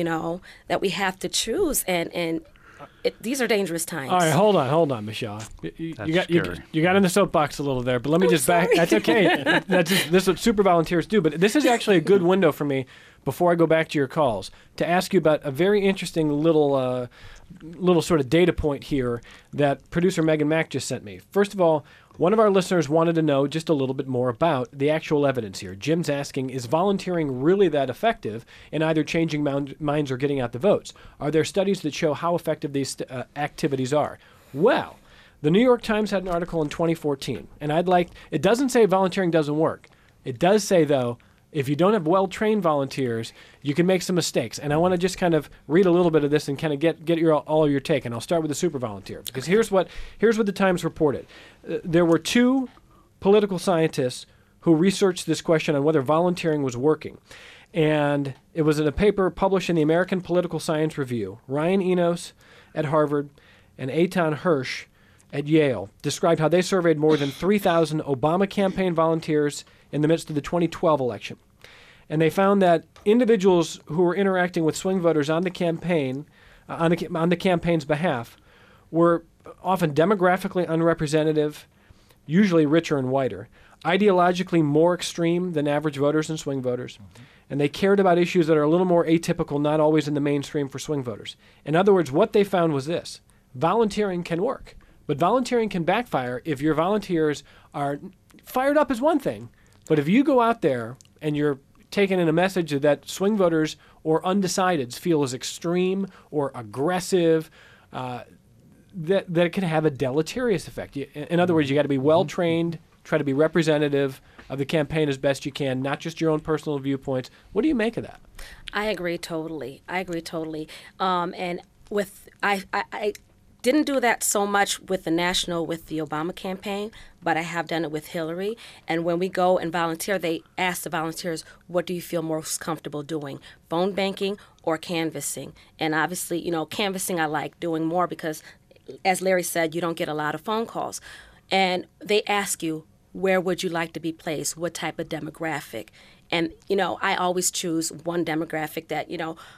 Speaker 3: that we have to choose. And these are dangerous times.
Speaker 1: All right, hold on, Michelle. You got in the soapbox a little there, but let me back. That's okay. This is what super volunteers do. But this is actually a good window for me, before I go back to your calls, to ask you about a very interesting little sort of data point here that producer Megan Mack just sent me. First of all, one of our listeners wanted to know just a little bit more about the actual evidence here. Jim's asking, is volunteering really that effective in either changing minds or getting out the votes? Are there studies that show how effective these activities are? Well, the New York Times had an article in 2014, and it doesn't say volunteering doesn't work. It does say, though, if you don't have well-trained volunteers, you can make some mistakes. And I want to just kind of read a little bit of this and kind of get all of your take. And I'll start with the super volunteer, because here's what the Times reported. There were 2 political scientists who researched this question on whether volunteering was working. And it was in a paper published in the American Political Science Review. Ryan Enos at Harvard and Eitan Hirsch at Yale described how they surveyed more than 3,000 Obama campaign volunteers in the midst of the 2012 election. and they found that individuals who were interacting with swing voters on the campaign, on the campaign's behalf, were often demographically unrepresentative, usually richer and whiter, ideologically more extreme than average voters and swing voters, and they cared about issues that are a little more atypical, not always in the mainstream for swing voters. In other words, what they found was this: volunteering can work, but volunteering can backfire if your volunteers are fired up is one thing, but if you go out there and you're taking in a message that swing voters or undecideds feel is extreme or aggressive, that it can have a deleterious effect. In other words, you got to be well-trained, try to be representative of the campaign as best you can, not just your own personal viewpoints. What do you make of that?
Speaker 3: I agree totally. And with I didn't do that so much with the national, with the Obama campaign, but I have done it with Hillary. And when we go and volunteer, they ask the volunteers, what do you feel most comfortable doing, phone banking or canvassing? And obviously, canvassing I like doing more because, as Larry said, you don't get a lot of phone calls. And they ask you, where would you like to be placed? What type of demographic? And, I always choose one demographic that,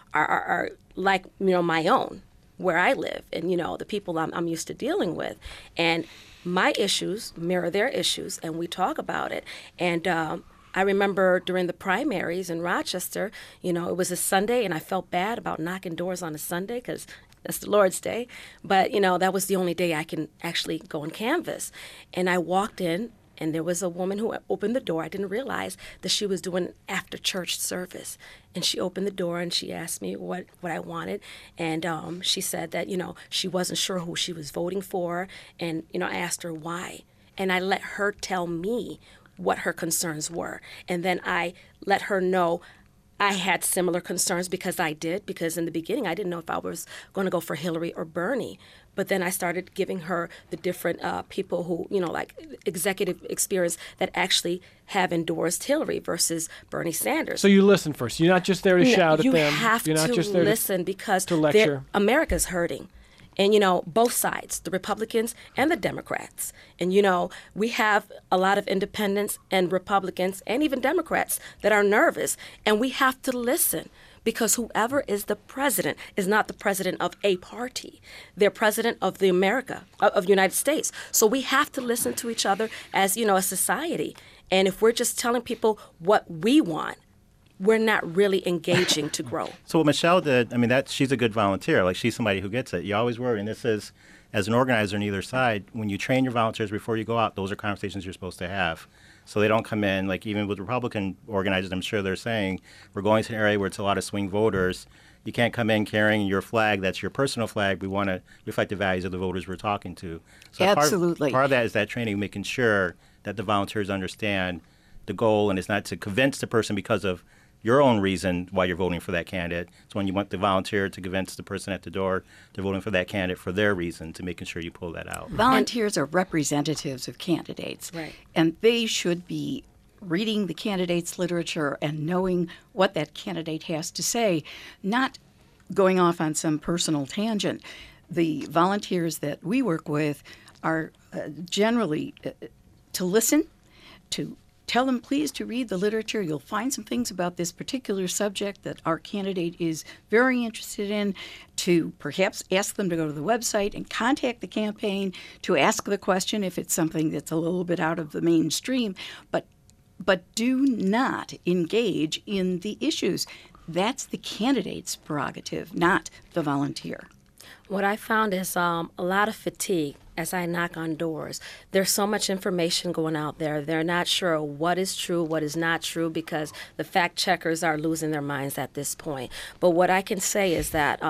Speaker 3: are like, my own, where I live and, the people I'm used to dealing with. And my issues mirror their issues, and we talk about it. And I remember during the primaries in Rochester, it was a Sunday, and I felt bad about knocking doors on a Sunday because that's the Lord's Day. But, that was the only day I can actually go and canvass. And I walked in, and there was a woman who opened the door. I didn't realize that she was doing an after-church service. And she opened the door, and she asked me what I wanted. And she said that, she wasn't sure who she was voting for. And, I asked her why. And I let her tell me what her concerns were. And then I let her know I had similar concerns because in the beginning I didn't know if I was going to go for Hillary or Bernie. But then I started giving her the different people who, like executive experience that actually have endorsed Hillary versus Bernie Sanders.
Speaker 1: So you listen first. You're not just there to shout at them.
Speaker 3: You have
Speaker 1: You're not
Speaker 3: to
Speaker 1: just there
Speaker 3: listen because
Speaker 1: to lecture.
Speaker 3: America's hurting. And, both sides, the Republicans and the Democrats. And, we have a lot of independents and Republicans and even Democrats that are nervous. And we have to listen because whoever is the president is not the president of a party. They're president of the United States. So we have to listen to each other as, a society. And if we're just telling people what we want, we're not really engaging to grow.
Speaker 4: So what Michelle did, she's a good volunteer. Like, she's somebody who gets it. You always worry, and this is, as an organizer on either side, when you train your volunteers before you go out, those are conversations you're supposed to have. So they don't come in, like even with Republican organizers, I'm sure they're saying, we're going to an area where it's a lot of swing voters. You can't come in carrying your flag. That's your personal flag. We want to reflect the values of the voters we're talking to. So
Speaker 5: Absolutely.
Speaker 4: Part of that is that training, making sure that the volunteers understand the goal, and it's not to convince the person because of your own reason why you're voting for that candidate. It's when you want the volunteer to convince the person at the door they're voting for that candidate for their reason, to making sure you pull that out.
Speaker 5: Volunteers are representatives of candidates.
Speaker 3: Right.
Speaker 5: And they should be reading the candidate's literature and knowing what that candidate has to say, not going off on some personal tangent. The volunteers that we work with are generally to listen, to tell them, please, to read the literature. You'll find some things about this particular subject that our candidate is very interested in, to perhaps ask them to go to the website and contact the campaign to ask the question if it's something that's a little bit out of the mainstream, but do not engage in the issues. That's the candidate's prerogative, not the volunteer.
Speaker 3: What I found is a lot of fatigue as I knock on doors. There's so much information going out there. They're not sure what is true, what is not true, because the fact checkers are losing their minds at this point. But what I can say is that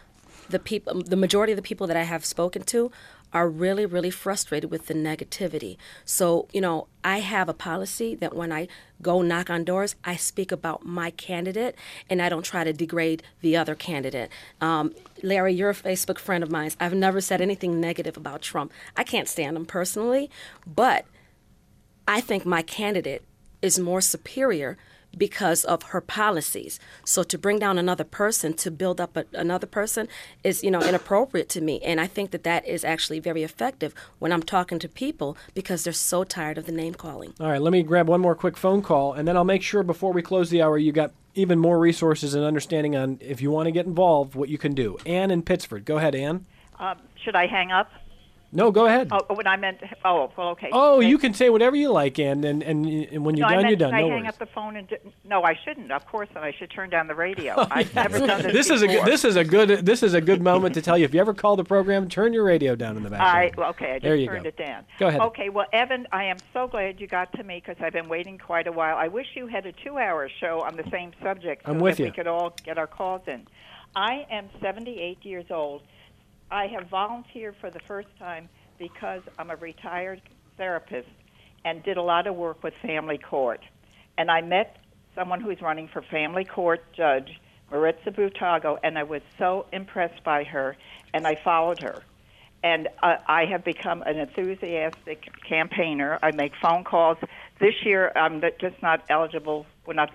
Speaker 3: the majority of the people that I have spoken to are really, really frustrated with the negativity. So, I have a policy that when I go knock on doors, I speak about my candidate and I don't try to degrade the other candidate. Larry, you're a Facebook friend of mine. I've never said anything negative about Trump. I can't stand him personally, but I think my candidate is more superior because of her policies. So to bring down another person to build up another person is, inappropriate to me. And I think that is actually very effective when I'm talking to people because they're so tired of the name calling.
Speaker 1: All right, let me grab one more quick phone call, and then I'll make sure before we close the hour you got even more resources and understanding on if you want to get involved, what you can do. Ann in Pittsford. Go ahead, Ann.
Speaker 8: Should I hang up?
Speaker 1: No, go ahead.
Speaker 8: Oh, when I meant. Oh, well, okay.
Speaker 1: Oh, you can say whatever you like, Ann, and when you're done, you're done.
Speaker 8: I
Speaker 1: No
Speaker 8: hang
Speaker 1: worries.
Speaker 8: up the phone and no, I shouldn't. Of course, I should turn down the radio. I've never done
Speaker 1: This
Speaker 8: this.
Speaker 1: is a good moment to tell you if you ever call the program, turn your radio down in the background.
Speaker 8: I
Speaker 1: There
Speaker 8: just
Speaker 1: you
Speaker 8: turned
Speaker 1: go.
Speaker 8: it down.
Speaker 1: Go ahead.
Speaker 8: Okay, well, Evan, I am so glad you got to me because I've been waiting quite a while. I wish you had a 2-hour show on the same subject so
Speaker 1: I'm with
Speaker 8: that
Speaker 1: you.
Speaker 8: we could all get our calls in. I am 78 years old. I have volunteered for the first time because I'm a retired therapist and did a lot of work with family court. And I met someone who's running for family court judge, Maritza Butago, and I was so impressed by her, and I followed her. And I have become an enthusiastic campaigner. I make phone calls. This year, I'm just not eligible.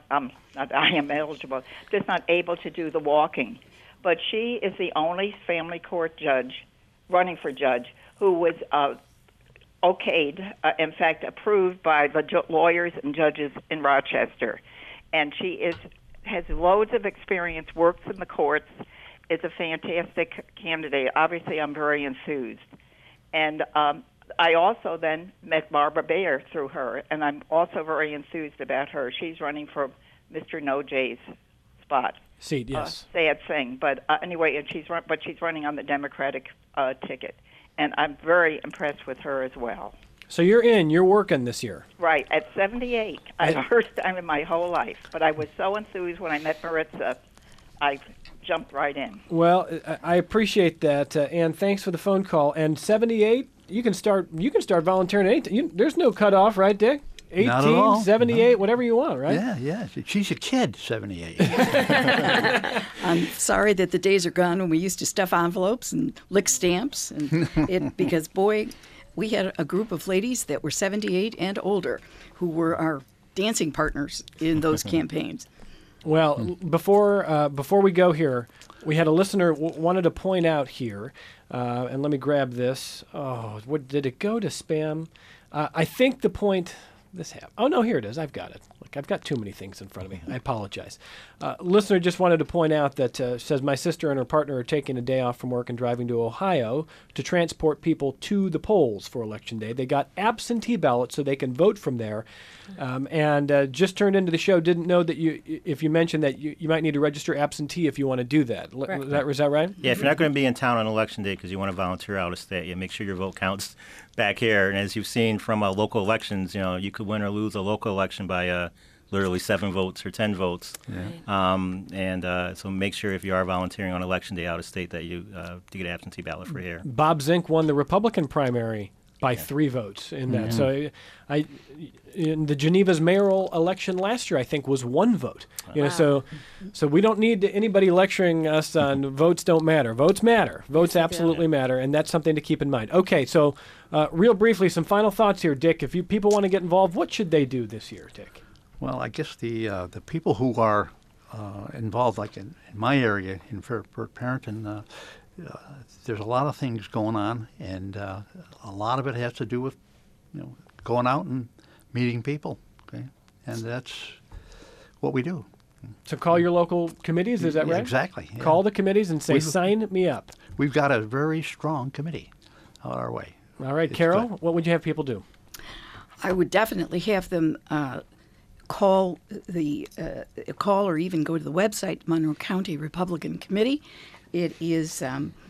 Speaker 8: I am eligible, just not able to do the walking. But she is the only family court judge, running for judge, who was okayed, in fact, approved by the lawyers and judges in Rochester. And she has loads of experience, works in the courts, is a fantastic candidate. Obviously, I'm very enthused. And I also then met Barbara Bayer through her, and I'm also very enthused about her. She's running for Mr. No Jay's spot.
Speaker 1: Seat, yes.
Speaker 8: Sad thing, but anyway, and she's running on the Democratic ticket, and I'm very impressed with her as well.
Speaker 1: So you're working this year.
Speaker 8: Right, at 78. The first time in my whole life, but I was so enthused when I met Maritza, I jumped right in.
Speaker 1: Well, I appreciate that, and thanks for the phone call. And 78, you can start volunteering at 18. There's no cutoff, right, Dick? 18,
Speaker 2: Not at all.
Speaker 1: 78, whatever you want, right?
Speaker 2: Yeah. She's a kid, 78.
Speaker 5: I'm sorry that the days are gone when we used to stuff envelopes and lick stamps, and because boy, we had a group of ladies that were 78 and older who were our dancing partners in those campaigns.
Speaker 1: Well, before we go here, we had a listener wanted to point out here, and let me grab this. Oh, what did it go to spam? I think the point. This happened. Oh, no, here it is. I've got it. Look, I've got too many things in front of me. I apologize. Listener just wanted to point out that says, my sister and her partner are taking a day off from work and driving to Ohio to transport people to the polls for Election Day. They got absentee ballots so they can vote from there. And just turned into the show, didn't know that if you mentioned that you might need to register absentee if you want to do that. Was that right?
Speaker 4: Yeah, if you're not going to be in town on Election Day because you want to volunteer out of state, you make sure your vote counts back here. And as you've seen from local elections, you could win or lose a local election by literally 7 votes or 10 votes. Yeah. So make sure if you are volunteering on Election Day out of state that you get an absentee ballot for here.
Speaker 1: Bob Zink won the Republican primary by 3 votes in that. So in the Geneva's mayoral election last year, I think, was 1 vote. So we don't need anybody lecturing us on votes don't matter. Votes matter. Votes absolutely matter, and that's something to keep in mind. Okay, so real briefly, some final thoughts here, Dick. If people want to get involved, what should they do this year, Dick?
Speaker 2: Well, I guess the people who are involved, like in my area in Fort Parrington, there's a lot of things going on, and a lot of it has to do with going out and meeting people. Okay, and that's what we do.
Speaker 1: So call your local committees, is that right?
Speaker 2: Exactly. Yeah.
Speaker 1: Call the committees and say, sign me up.
Speaker 2: We've got a very strong committee out our way.
Speaker 1: All right, Carol, what would you have people do?
Speaker 5: I would definitely have them call or even go to the website, Monroe County Republican Committee. It is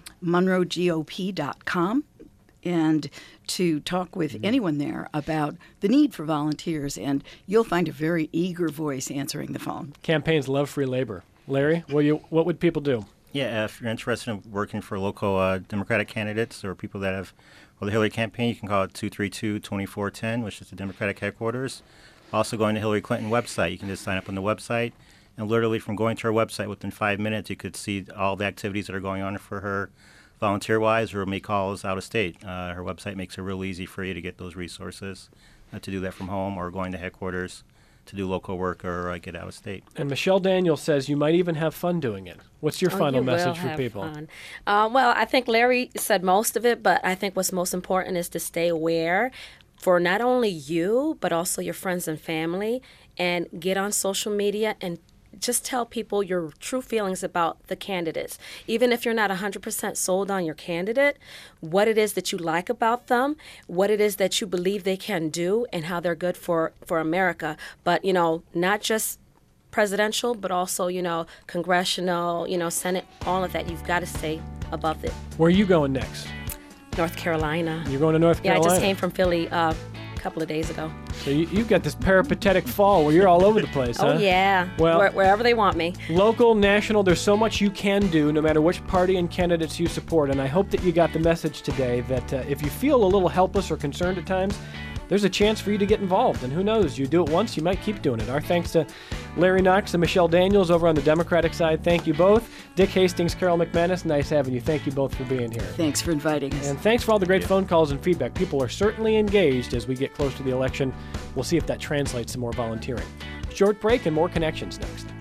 Speaker 5: monroegop.com, and to talk with anyone there about the need for volunteers, and you'll find a very eager voice answering the phone.
Speaker 1: Campaigns love free labor. Larry, what would people do?
Speaker 4: Yeah, if you're interested in working for local Democratic candidates or people that have the Hillary campaign, you can call it 232-2410, which is the Democratic headquarters. Also, going to Hillary Clinton website, you can just sign up on the website, and literally from going to her website within 5 minutes, you could see all the activities that are going on for her volunteer-wise or make calls out of state. Her website makes it real easy for you to get those resources to do that from home or going to headquarters to do local work or get out of state.
Speaker 1: And Michelle Daniels says you might even have fun doing it. What's your final
Speaker 3: You will
Speaker 1: message for
Speaker 3: have
Speaker 1: people?
Speaker 3: fun. Well, I think Larry said most of it, but I think what's most important is to stay aware for not only you, but also your friends and family, and get on social media and just tell people your true feelings about the candidates. Even if you're not 100% sold on your candidate, what it is that you like about them, what it is that you believe they can do, and how they're good for America. But, not just presidential, but also, congressional, Senate, all of that. You've got to stay above it.
Speaker 1: Where are you going next?
Speaker 3: North Carolina.
Speaker 1: You're going to North
Speaker 3: Yeah,
Speaker 1: Carolina?
Speaker 3: I just came from Philly a couple of days ago.
Speaker 1: So you've got this peripatetic fall where you're all over the place, huh?
Speaker 3: Oh, yeah.
Speaker 1: Well,
Speaker 3: Wherever they want me.
Speaker 1: local, national, there's so much you can do no matter which party and candidates you support. And I hope that you got the message today that if you feel a little helpless or concerned at times, there's a chance for you to get involved. And who knows, you do it once, you might keep doing it. Our thanks to Larry Knox and Michelle Daniels over on the Democratic side. Thank you both. Dick Hastings, Carol McManus, nice having you. Thank you both for being here.
Speaker 5: Thanks for inviting us.
Speaker 1: And thanks for all the great phone calls and feedback. People are certainly engaged as we get close to the election. We'll see if that translates to more volunteering. Short break and more connections next.